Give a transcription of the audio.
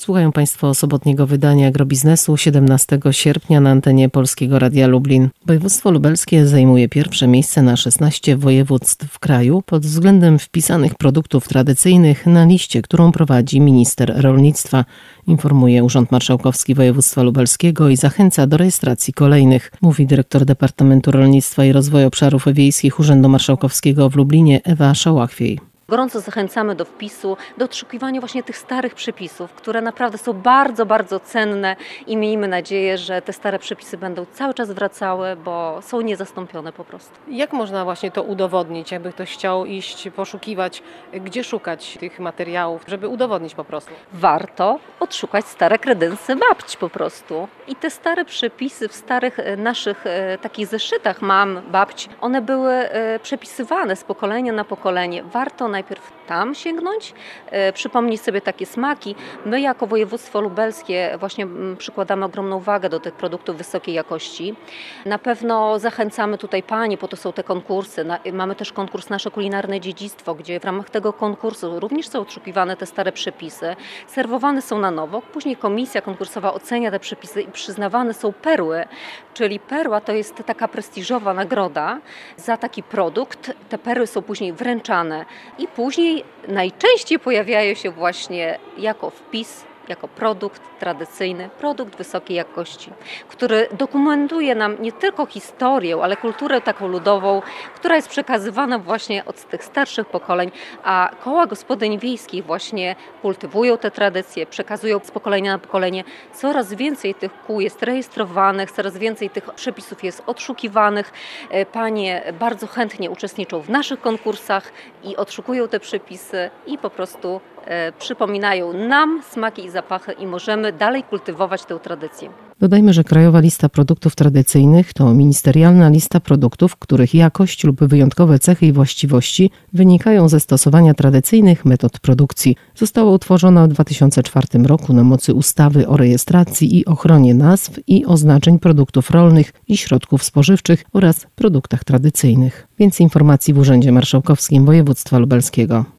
Słuchają Państwo sobotniego wydania Agrobiznesu 17 sierpnia na antenie Polskiego Radia Lublin. Województwo lubelskie zajmuje pierwsze miejsce na 16 województw w kraju pod względem wpisanych produktów tradycyjnych na liście, którą prowadzi minister rolnictwa. Informuje Urząd Marszałkowski Województwa Lubelskiego i zachęca do rejestracji kolejnych, mówi dyrektor Departamentu Rolnictwa i Rozwoju Obszarów Wiejskich Urzędu Marszałkowskiego w Lublinie Ewa Szałachwiej. Gorąco zachęcamy do wpisu, do odszukiwania właśnie tych starych przepisów, które naprawdę są bardzo, bardzo cenne i miejmy nadzieję, że te stare przepisy będą cały czas wracały, bo są niezastąpione po prostu. Jak można właśnie to udowodnić, jakby ktoś chciał iść, poszukiwać, gdzie szukać tych materiałów, żeby udowodnić po prostu? Warto odszukać stare kredensy babci po prostu. I te stare przepisy w starych naszych takich zeszytach mam babci, one były przepisywane z pokolenia na pokolenie. Warto najpierw tam sięgnąć, przypomnieć sobie takie smaki. My jako województwo lubelskie właśnie przykładamy ogromną wagę do tych produktów wysokiej jakości. Na pewno zachęcamy tutaj Panie, po to są te konkursy. Mamy też konkurs Nasze Kulinarne Dziedzictwo, gdzie w ramach tego konkursu również są odszukiwane te stare przepisy. Serwowane są na nowo, później komisja konkursowa ocenia te przepisy i przyznawane są perły, czyli perła to jest taka prestiżowa nagroda za taki produkt. Te perły są później wręczane i później najczęściej pojawiają się właśnie jako wpis, jako produkt tradycyjny, produkt wysokiej jakości, który dokumentuje nam nie tylko historię, ale kulturę taką ludową, która jest przekazywana właśnie od tych starszych pokoleń, a koła gospodyń wiejskich właśnie kultywują te tradycje, przekazują z pokolenia na pokolenie. Coraz więcej tych kół jest rejestrowanych, coraz więcej tych przepisów jest odszukiwanych. Panie bardzo chętnie uczestniczą w naszych konkursach i odszukują te przepisy i po prostu przypominają nam smaki i zapachy i możemy dalej kultywować tę tradycję. Dodajmy, że Krajowa Lista Produktów Tradycyjnych to ministerialna lista produktów, których jakość lub wyjątkowe cechy i właściwości wynikają ze stosowania tradycyjnych metod produkcji. Została utworzona w 2004 roku na mocy ustawy o rejestracji i ochronie nazw i oznaczeń produktów rolnych i środków spożywczych oraz produktach tradycyjnych. Więcej informacji w Urzędzie Marszałkowskim Województwa Lubelskiego.